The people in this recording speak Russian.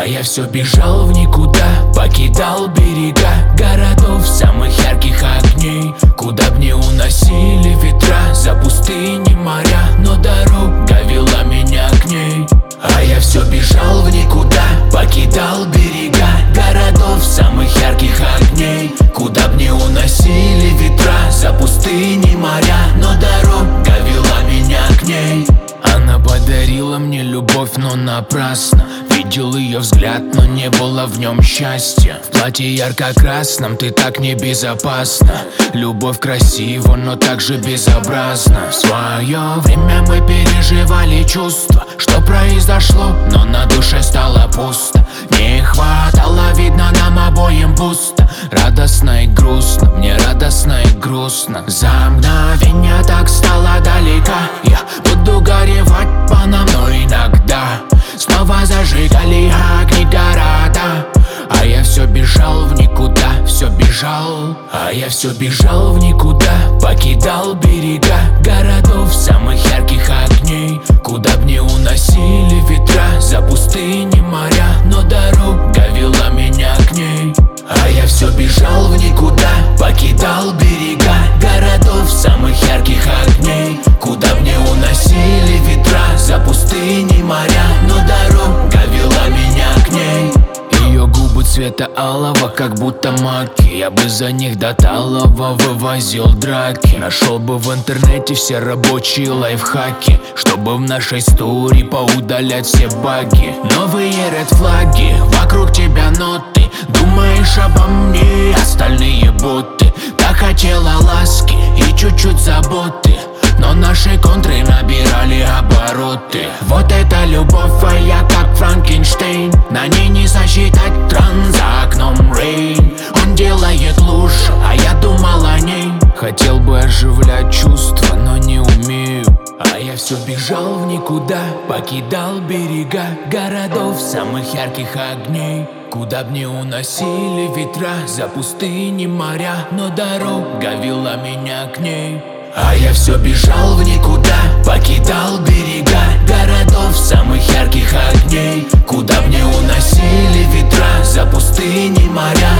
А я все бежал в никуда, покидал берега городов, самых ярких огней. Куда б не уносили ветра, за пустыни моря, но дорога вела меня к ней. А я все бежал в никуда, покидал берега городов, самых ярких огней. Куда б не уносили ветра, за пустыни моря, но дорога вела меня к ней. Она подарила мне любовь, но напрасно. Видел ее взгляд, но не было в нем счастья. В платье ярко-красном ты так небезопасна. Любовь красива, но также безобразна. В свое время мы переживали чувства, что произошло, но на душе стало пусто. Не хватало, видно, нам обоим пусто. Радостно и грустно, мне радостно и грустно. За мгновение так стало далека. Я буду горевать по нам, но иногда снова зажигали огни города. А я все бежал в никуда, все бежал. А я все бежал в никуда, покидал берега городов, самых ярких огней. Куда б не уносили ветра, за пустыни моря, но дорога вела меня к ней. А я все бежал в никуда, покидал берега городов, самых ярких огней. Куда б не уносили ветра, за пустыни моря, но дорога вела меня к ней. Ее губы цвета алого, как будто маки. Я бы за них до талого вывозил драки. Нашел бы в интернете все рабочие лайфхаки, чтобы в нашей истории поудалять все баги. Новые ред-флаги, вокруг тебя ноты. Думаешь обо мне, остальные боты. Так хотела ласки и чуть-чуть заботы, но наши контры набирали обороты. Вот это любовь, а я как Франкенштейн. На ней не сосчитать тран, за окном рейн. Он делает лучше, а я думал о ней. Хотел бы оживлять чувства, но не умею. А я все бежал в никуда, покидал берега городов, самых ярких огней. Куда б не уносили ветра, за пустыни моря, но дорога вела меня к ней. А я все бежал в никуда, покидал берега городов, самых ярких огней. Куда б не уносили ветра, за пустыни моря,